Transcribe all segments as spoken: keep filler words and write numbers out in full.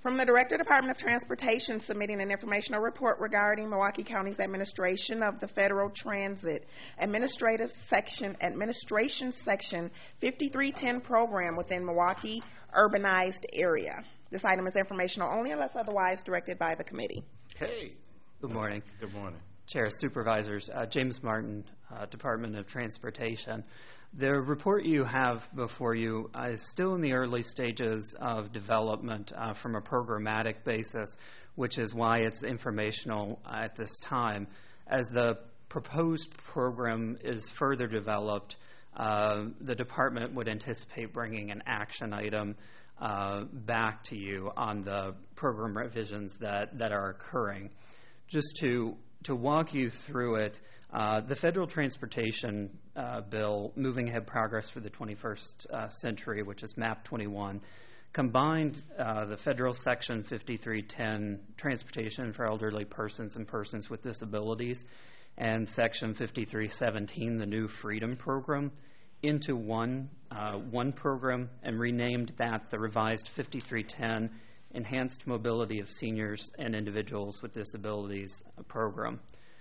From the Director, Department of Transportation, submitting an informational report regarding Milwaukee County's administration of the Federal Transit Administrative Section Administration Section fifty-three ten program within Milwaukee urbanized area. This item is informational only unless otherwise directed by the committee. Hey. Good morning. Good morning. Chair, Supervisors, uh, James Martin, uh, Department of Transportation. The report you have before you uh, is still in the early stages of development uh, from a programmatic basis, which is why it's informational at this time. As the proposed program is further developed, uh, the department would anticipate bringing an action item uh, back to you on the program revisions that, that are occurring. Just to To walk you through it, uh, the Federal Transportation uh, Bill, Moving Ahead Progress for the twenty-first uh, Century, which is MAP twenty-one, combined uh, the Federal Section fifty-three ten, Transportation for Elderly Persons and Persons with Disabilities, and Section fifty-three seventeen, the New Freedom Program, into one, uh, one program and renamed that the revised fifty-three ten Enhanced Mobility of Seniors and Individuals with Disabilities program.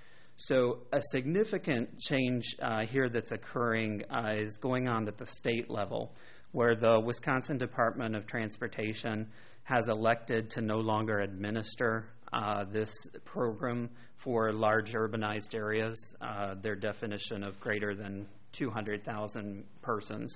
So a significant change uh, here that's occurring uh, is going on at the state level, where the Wisconsin Department of Transportation has elected to no longer administer uh, this program for large urbanized areas, uh, their definition of greater than two hundred thousand persons.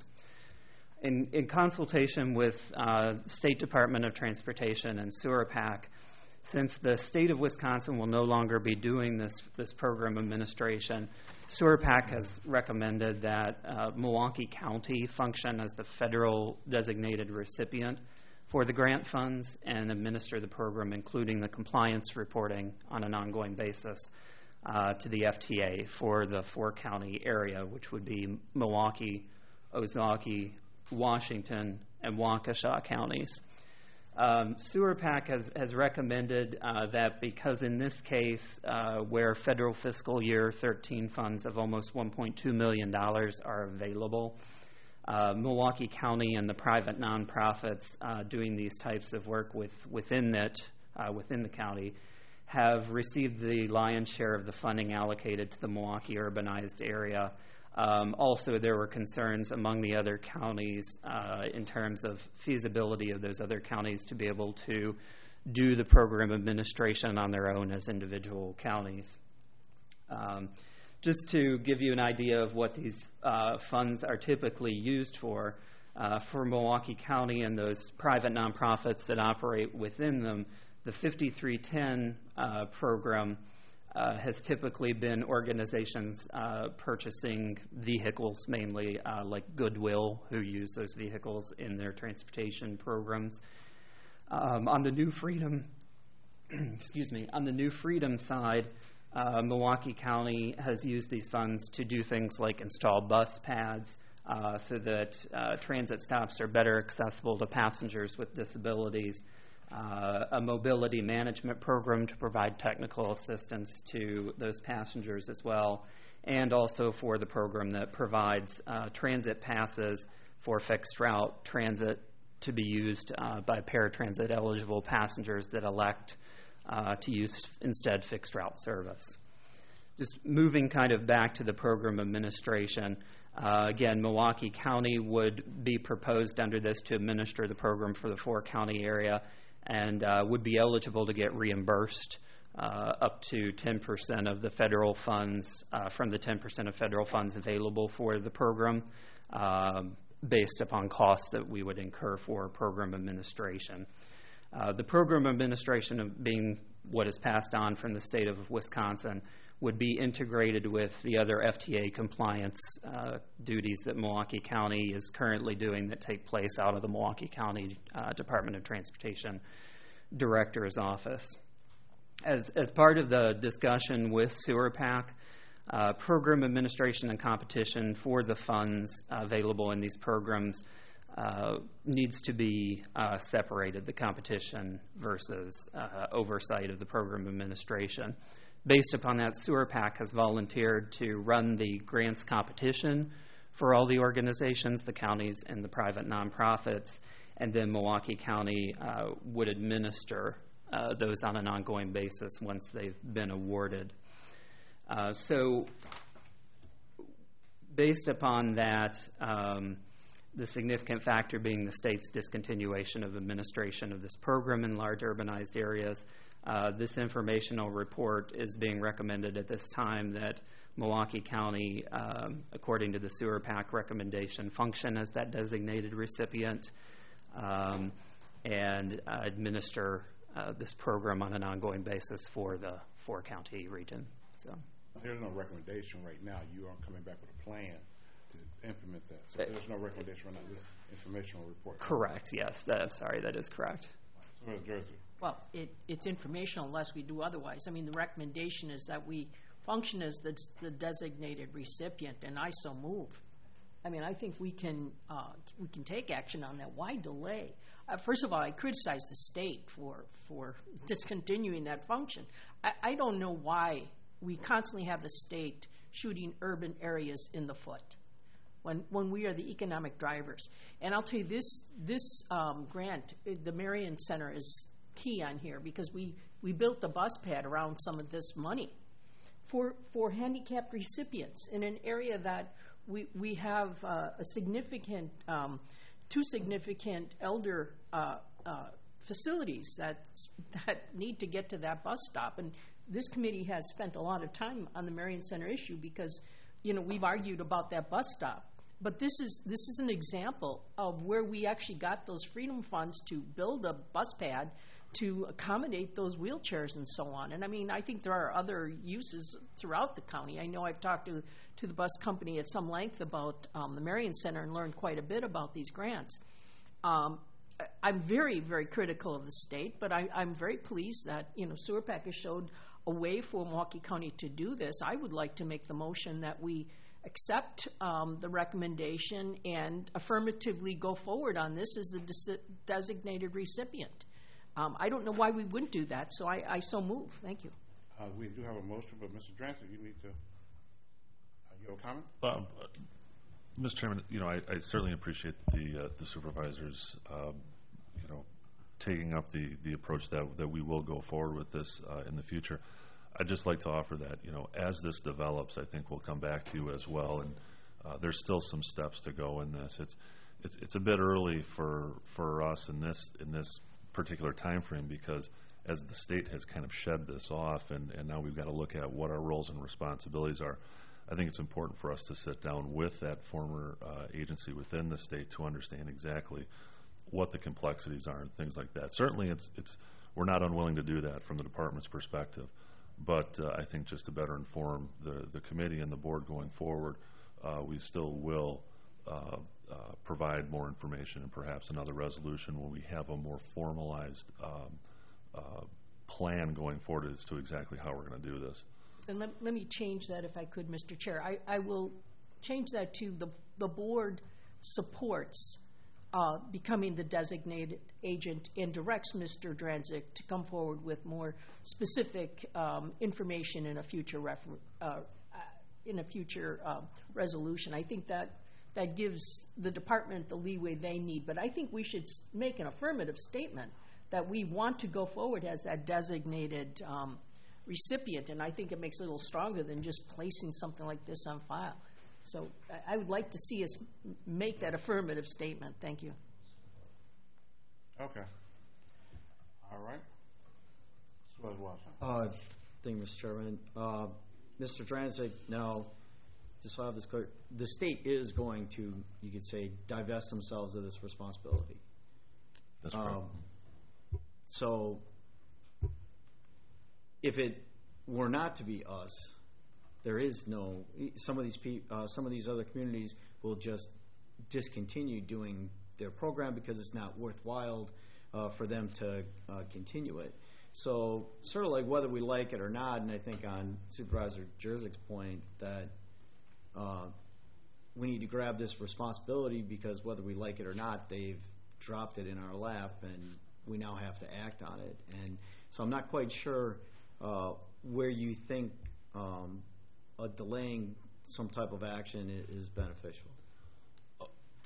In, in consultation with uh, State Department of Transportation and SEWRPAC, since the state of Wisconsin will no longer be doing this, this program administration, SEWRPAC has recommended that uh, Milwaukee County function as the federal designated recipient for the grant funds and administer the program, including the compliance reporting on an ongoing basis uh, to the F T A for the four-county area, which would be Milwaukee, Ozaukee, Washington, and Waukesha counties. Um, SEWRPAC has, has recommended uh, that because in this case, uh, where federal fiscal year thirteen funds of almost one point two million dollars are available, uh, Milwaukee County and the private nonprofits uh, doing these types of work with, within it, uh, within the county, have received the lion's share of the funding allocated to the Milwaukee urbanized area. Um, also, there were concerns among the other counties uh, in terms of feasibility of those other counties to be able to do the program administration on their own as individual counties. Um, just to give you an idea of what these uh, funds are typically used for, uh, for Milwaukee County and those private nonprofits that operate within them, the fifty-three ten uh, program Uh, has typically been organizations uh, purchasing vehicles, mainly uh, like Goodwill, who use those vehicles in their transportation programs. Um, on the New Freedom, excuse me, on the New Freedom side, uh, Milwaukee County has used these funds to do things like install bus pads uh, so that uh, transit stops are better accessible to passengers with disabilities. Uh, a mobility management program to provide technical assistance to those passengers as well, and also for the program that provides uh, transit passes for fixed route transit to be used uh, by paratransit eligible passengers that elect uh, to use instead fixed route service. Just moving kind of back to the program administration, uh, again, Milwaukee County would be proposed under this to administer the program for the four-county area, and uh, would be eligible to get reimbursed uh, up to ten percent of the federal funds, uh, from the ten percent of federal funds available for the program, uh, based upon costs that we would incur for program administration. Uh, the program administration of being what is passed on from the state of Wisconsin would be integrated with the other F T A compliance uh, duties that Milwaukee County is currently doing that take place out of the Milwaukee County uh, Department of Transportation Director's Office. As, as part of the discussion with SEWRPAC, uh, program administration and competition for the funds available in these programs uh, needs to be uh, separated, the competition versus uh, oversight of the program administration. Based upon that, SEWRPAC has volunteered to run the grants competition for all the organizations, the counties, and the private nonprofits, and then Milwaukee County uh, would administer uh, those on an ongoing basis once they've been awarded. Uh, so based upon that, um, the significant factor being the state's discontinuation of administration of this program in large urbanized areas, uh, this informational report is being recommended at this time that Milwaukee County, um, according to the Sewer PAC recommendation, function as that designated recipient um, and uh, administer uh, this program on an ongoing basis for the four-county region. So there's no recommendation right now. You aren't coming back with a plan to implement that. So there's no recommendation right now. This informational report. Correct. Yes. That, I'm sorry. That is correct. So Miz Jersey. Well, it, it's informational unless we do otherwise. I mean, the recommendation is that we function as the, the designated recipient, and I so move. I mean, I think we can uh, we can take action on that. Why delay? Uh, first of all, I criticize the state for for discontinuing that function. I, I don't know why we constantly have the state shooting urban areas in the foot when when we are the economic drivers. And I'll tell you, this this um, grant, the Marion Center, is key on here because we, we built the bus pad around some of this money for for handicapped recipients in an area that we we have uh, a significant um, two significant elder uh, uh, facilities that that need to get to that bus stop. And this committee has spent a lot of time on the Marion Center issue because, you know, we've argued about that bus stop. But this is this is an example of where we actually got those freedom funds to build a bus pad to accommodate those wheelchairs and so on. And I mean, I think there are other uses throughout the county. I know I've talked to, to the bus company at some length about um, the Marion Center and learned quite a bit about these grants. Um, I'm very, very critical of the state, but I, I'm very pleased that, you know, Sewer PAC has showed a way for Milwaukee County to do this. I would like to make the motion that we accept um, the recommendation and affirmatively go forward on this as the des- designated recipient. Um, I don't know why we wouldn't do that, so I, I so move. Thank you. Uh, we do have a motion, but Mister Drancer, you need to, uh, you have a comment? Um, uh, Mister Chairman, you know, I, I certainly appreciate the uh, the supervisors, um, you know, taking up the, the approach that that we will go forward with this uh, in the future. I'd just like to offer that, you know, as this develops, I think we'll come back to you as well, and uh, there's still some steps to go in this. It's it's it's a bit early for for us in this in this particular time frame because as the state has kind of shed this off, and, and now we've got to look at what our roles and responsibilities are. I think it's important for us to sit down with that former uh, agency within the state to understand exactly what the complexities are and things like that. Certainly, it's it's we're not unwilling to do that from the department's perspective, but uh, I think just to better inform the, the committee and the board going forward, uh, we still will uh, uh, provide more information and perhaps another resolution when we have a more formalized um, uh, plan going forward as to exactly how we're going to do this. And let, let me change that if I could, Mister Chair. I, I will change that to the, the board supports uh, becoming the designated agent and directs Mister Dranzik to come forward with more specific um, information in a future refer, uh, in a future uh, resolution. I think that that gives the department the leeway they need. But I think we should make an affirmative statement that we want to go forward as that designated um, recipient, and I think it makes it a little stronger than just placing something like this on file. So I, I would like to see us m- make that affirmative statement. Thank you. Okay. All right. Supervisor Watson. Uh, thank you, Mister Chairman. Uh, Mister Dranzik, now, just so I have this clear, the state is going to, you could say, divest themselves of this responsibility. That's correct. Um, so if it were not to be us, there is no, some of these pe- uh, some of these other communities will just discontinue doing their program because it's not worthwhile uh, for them to uh, continue it. So sort of like whether we like it or not, and I think on Supervisor Jerzik's point that uh, we need to grab this responsibility because whether we like it or not, they've dropped it in our lap and we now have to act on it. And so I'm not quite sure uh, where you think um, a delaying some type of action is beneficial.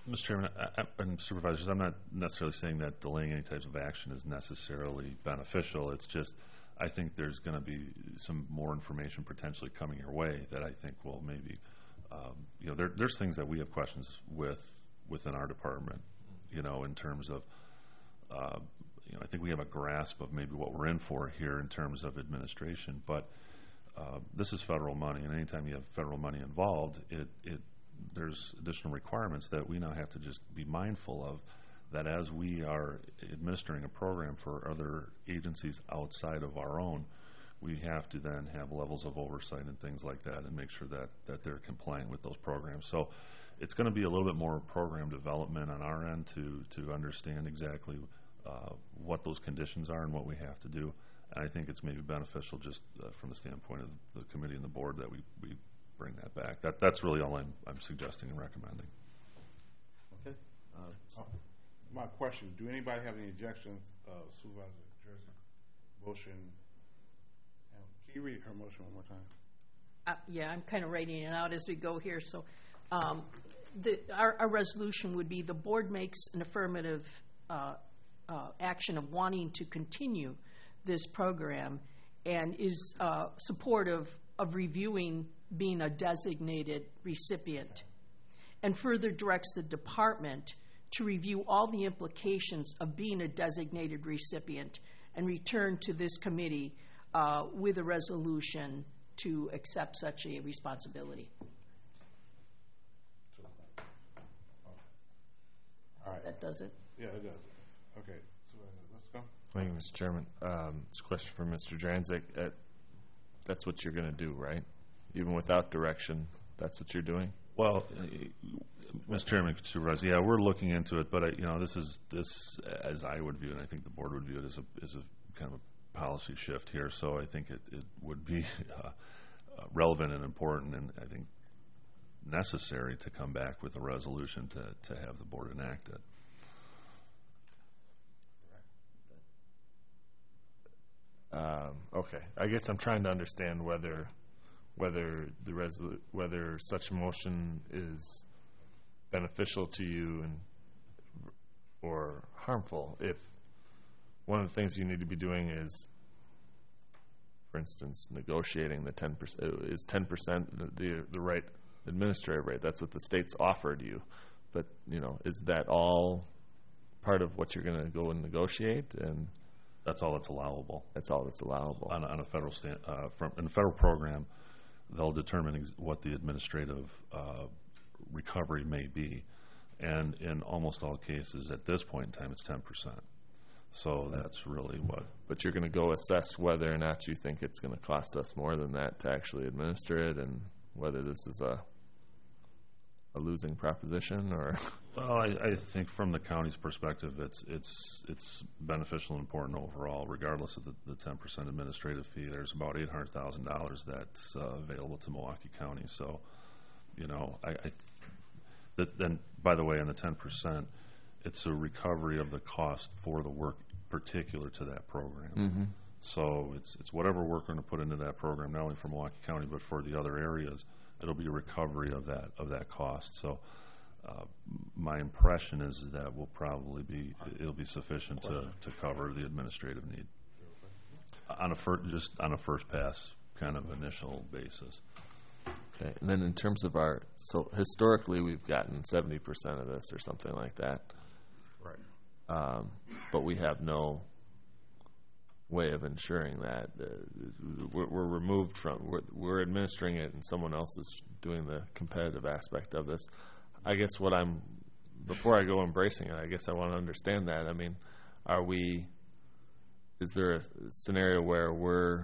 Mister Chairman I, I, and Supervisors, I'm not necessarily saying that delaying any types of action is necessarily beneficial. It's just I think there's going to be some more information potentially coming your way that I think will maybe, um, you know, there, there's things that we have questions with within our department, you know, in terms of, uh, you know, I think we have a grasp of maybe what we're in for here in terms of administration, but uh, this is federal money, and anytime you have federal money involved, it, it there's additional requirements that we now have to just be mindful of, that as we are administering a program for other agencies outside of our own, we have to then have levels of oversight and things like that and make sure that, that they're compliant with those programs. So it's going to be a little bit more program development on our end to, to understand exactly uh, what those conditions are and what we have to do. And I think it's maybe beneficial just uh, from the standpoint of the committee and the board that we, we bring that back. That, that's really all I'm, I'm suggesting and recommending. Okay. Uh, Uh, My question, do anybody have any objections, uh, Supervisor Jersey? Motion, um, can you read her motion one more time? Uh, yeah, I'm kind of writing it out as we go here. So um, the, our, our resolution would be the board makes an affirmative uh, uh, action of wanting to continue this program and is uh, supportive of reviewing being a designated recipient, and further directs the department to review all the implications of being a designated recipient and return to this committee uh, with a resolution to accept such a responsibility. All right. That does it. Yeah, it does. Okay, so uh, let's go. Thank you, Mister Chairman. Um, it's a question for Mister Dranzik. Uh, that's what you're going to do, right? Even without direction, that's what you're doing? Well, uh, Mister Chairman, Supervisor, yeah, we're looking into it, but I, you know, this is this, as I would view it, and I think the board would view it as a as a kind of a policy shift here. So I think it, it would be uh, uh, relevant and important, and I think necessary to come back with a resolution to to have the board enact it. Um, okay. I guess I'm trying to understand whether whether the resolu- whether such a motion is beneficial to you and or harmful. If one of the things you need to be doing is, for instance, negotiating the ten percent, is ten percent the the right administrative rate? That's what the state's offered you, but you know, is that all part of what you're going to go and negotiate? And That's all that's allowable. that's all that's allowable. On a, on a federal stand, uh, from in a federal program, they'll determine ex- what the administrative uh, recovery may be, and in almost all cases, at this point in time, it's ten percent. So that's really what. But you're going to go assess whether or not you think it's going to cost us more than that to actually administer it, and whether this is a a losing proposition, or Well, I, I think from the county's perspective, it's it's it's beneficial and important overall, regardless of the, the ten percent administrative fee. There's about eight hundred thousand dollars that's uh, available to Milwaukee County. So, you know, I, I th- that, then by the way, on the ten percent, it's a recovery of the cost for the work particular to that program. mm-hmm. So it's it's whatever we're going to put into that program, not only for Milwaukee County but for the other areas. It'll be a recovery of that of that cost. So uh, my impression is that will probably be it'll be sufficient to, to cover the administrative need on a fir- just on a first pass kind of initial basis. Okay. And then in terms of our, so historically we've gotten seventy percent of this or something like that. Right. Um, but we have no way of ensuring that. Uh, we're, we're removed from, we're, we're administering it and someone else is doing the competitive aspect of this. I guess what I'm, before I go embracing it, I guess I want to understand that. I mean, are we, is there a scenario where we're,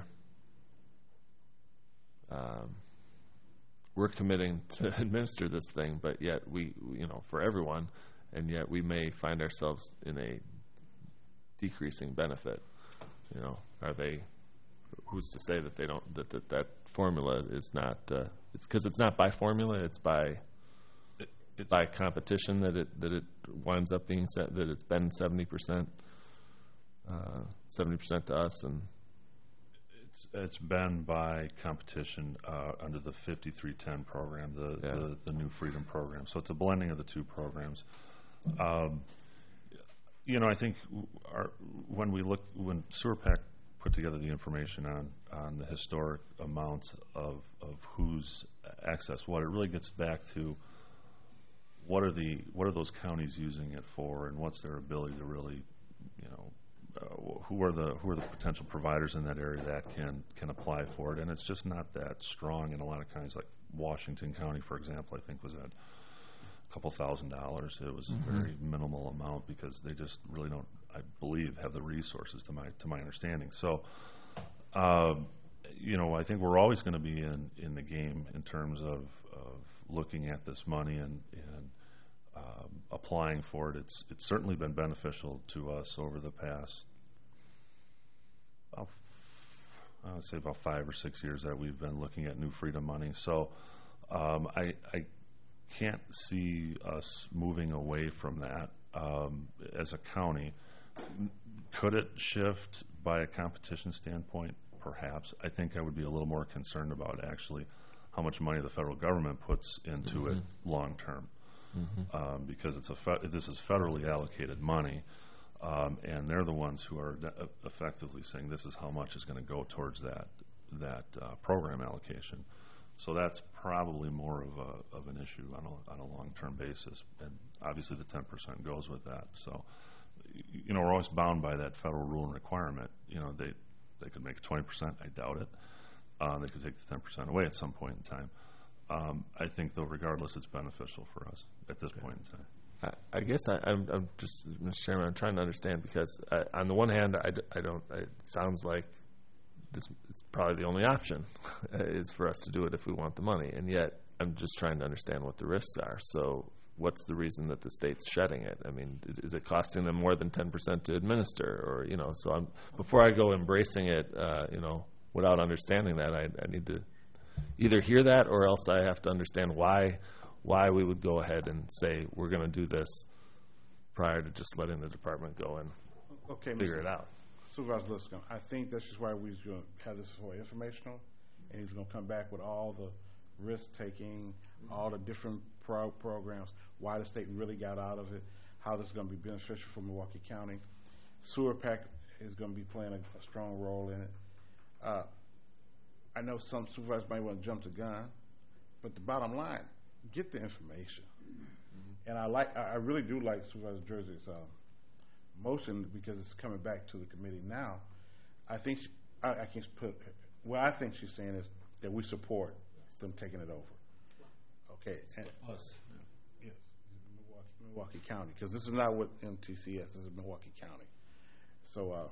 um, we're committing to administer this thing, but yet we, you know, for everyone, and yet we may find ourselves in a decreasing benefit? You know, are they, who's to say that they don't, that that, that formula is not, uh, it's because it's not by formula, it's by, It, it's by competition that it, that it winds up being set, that it's been seventy percent, uh, seventy percent to us, and It's, it's been by competition uh, under the fifty-three ten program, the, Yeah. the, the New Freedom program. So it's a blending of the two programs. Um, you know, I think w- our, when we look, when Sewer Pack put together the information on, on the historic amounts of, of who's access what, it really gets back to what are the, what are those counties using it for, and what's their ability to really, you know, Uh, who are the who are the potential providers in that area that can can apply for it, and it's just not that strong in a lot of counties. Like Washington County, for example, I think was at a couple thousand dollars. It was Mm-hmm. a very minimal amount because they just really don't, I believe, have the resources to my to my understanding. So, uh, you know, I think we're always going to be in in the game in terms of of looking at this money and and Um, applying for it. It's it's certainly been beneficial to us over the past, about, I would say about five or six years that we've been looking at New Freedom money. So um, I, I can't see us moving away from that um, as a county. Could it shift by a competition standpoint? Perhaps. I think I would be a little more concerned about actually how much money the federal government puts into Mm-hmm. it long term. Um, because it's a fe- this is federally allocated money, um, and they're the ones who are de- effectively saying this is how much is going to go towards that that uh, program allocation. So that's probably more of a of an issue on a, on a long-term basis, and obviously the ten percent goes with that. So, y- you know, we're always bound by that federal rule and requirement. You know, they they could make it twenty percent. I doubt it. Uh, they could take the ten percent away at some point in time. Um, I think, though, regardless, it's beneficial for us at this point in time. I, I guess I, I'm, I'm just, Mister Chairman, I'm trying to understand because uh, on the one hand, I, d- I don't. It sounds like this is probably the only option is for us to do it if we want the money, and yet I'm just trying to understand what the risks are. So, what's the reason that the state's shedding it? I mean, is, is it costing them more than ten percent to administer, or you know? So, I'm before I go embracing it, uh, you know, without understanding that, I, I need to either hear that or else I have to understand why why we would go ahead and say we're going to do this prior to just letting the department go and Okay, figure Mister it out. Supervisor Lipscomb, I think that's just why we're going to have this for informational, and he's going to come back with all the risk-taking, all the different pro- programs, why the state really got out of it, how this is going to be beneficial for Milwaukee County. Sewer Pack is going to be playing a, a strong role in it. Uh, I know some supervisors might want to jump the gun, but the bottom line, get the information. Mm-hmm. And I like, I I really do like Supervisor Jersey's uh, motion because it's coming back to the committee now. I think, she, I, I can put, what I think she's saying is that we support them taking it over. Okay. And, Us. yes, Milwaukee, Milwaukee County, because this is not with M T C S, this is Milwaukee County. So, uh,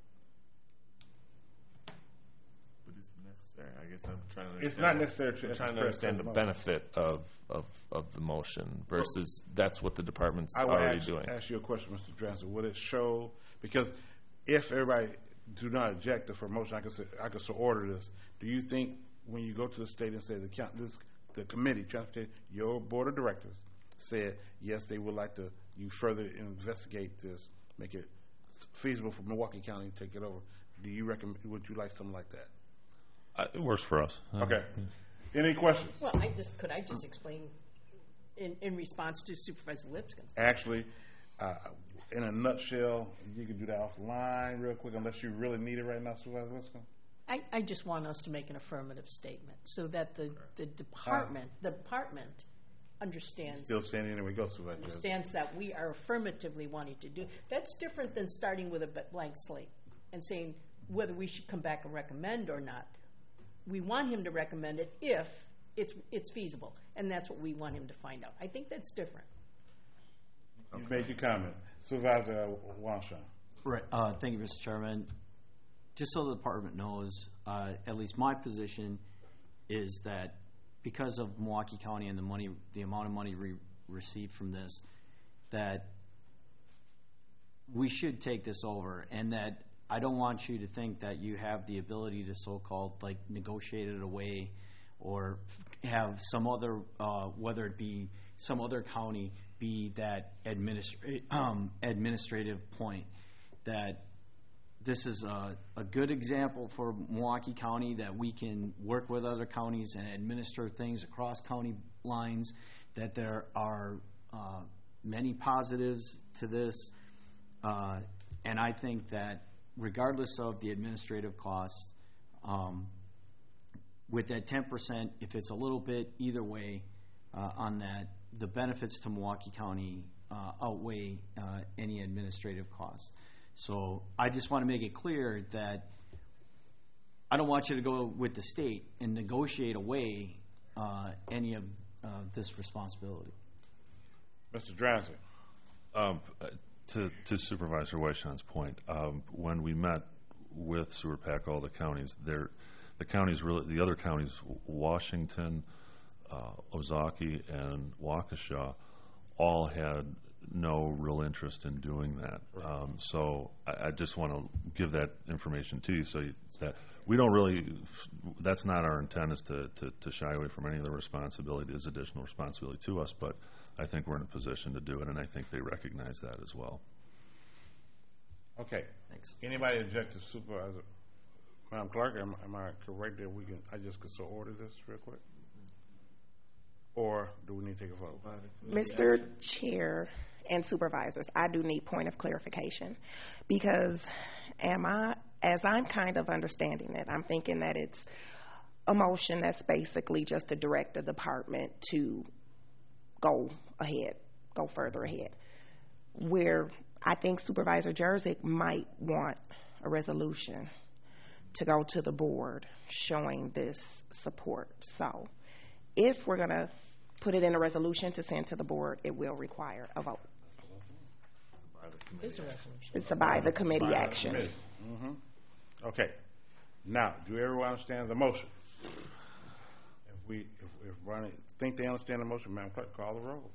But it's necessary. I guess I'm trying to understand. it's not necessary to. I'm trying to understand the benefit of, of, of the motion versus that's what the department's I will already ask, doing. ask you a question, Mister Drancer. Would it show, because if everybody do not object for motion, I could say, I could so order this. Do you think when you go to the state and say the count, this, the committee, transportation, your board of directors said, yes, they would like to, you further investigate this, make it feasible for Milwaukee County to take it over. Do you recommend, would you like something like that? Uh, it works for us. Okay. Any questions? Well, I just, could I just explain in, in response to Supervisor Lipscomb? Actually, uh, in a nutshell, you can do that offline real quick unless you really need it right now, Supervisor Lipscomb. I, I just want us to make an affirmative statement so that the, the department, the department understands. Still standing, there we go, Supervisor. Understands that we are affirmatively wanting to do. That's different than starting with a blank slate and saying whether we should come back and recommend or not. We want him to recommend it if it's it's feasible, and that's what we want him to find out. I think that's different. You made your comment. Supervisor Wanshaw. Right. Uh, thank you, Mister Chairman. Just so the department knows, uh, at least my position is that because of Milwaukee County and the money, the amount of money we received from this, that we should take this over, and that I don't want you to think that you have the ability to so-called like negotiate it away or have some other, uh, whether it be some other county, be that administra- um, administrative point that this is a, a good example for Milwaukee County that we can work with other counties and administer things across county lines, that there are uh, many positives to this. Uh, and I think that regardless of the administrative costs, um, with that ten percent, if it's a little bit either way uh, on that, the benefits to Milwaukee County uh, outweigh uh, any administrative costs. So I just want to make it clear that I don't want you to go with the state and negotiate away uh, any of uh, this responsibility. Mister Drancy. Um, to, to Supervisor Weishand's point, um, when we met with Sewer PAC, all the counties, there, the counties really, the other counties, Washington, uh, Ozaukee, and Waukesha, all had no real interest in doing that. Um, so I, I just want to give that information to you, so you, that we don't really. That's not our intent, is to, to, to shy away from any of the responsibility. It is additional responsibility to us, but I think we're in a position to do it, and I think they recognize that as well. Okay. Thanks. Anybody object to Supervisor? Madam Clerk, am, am I correct that we can, I just could so order this real quick? Or do we need to take a vote? Mister Chair and Supervisors, I do need point of clarification, because am I, as I'm kind of understanding it, I'm thinking that it's a motion that's basically just to direct the department to go ahead, go further ahead. Where I think Supervisor Jerzyk might want a resolution to go to the board showing this support. So if we're going to put it in a resolution to send to the board, it will require a vote. It's a resolution. It's a by the committee By the action. committee. Mhm. Okay. Now, do everyone understand the motion? If we, if, if Ronnie think they understand the motion, Madam Clerk, call the roll.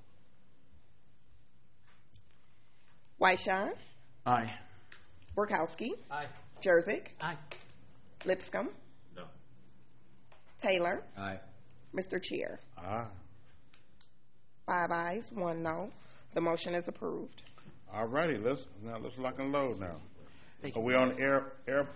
Weishan, Aye. Borkowski, Aye. Jerzyk, Aye. Lipscomb, No. Taylor, Aye. Mister Chair. Ah. Five ayes, one no. The motion is approved. All righty, let's, now let's lock and load now. Thank Are you. we on air, air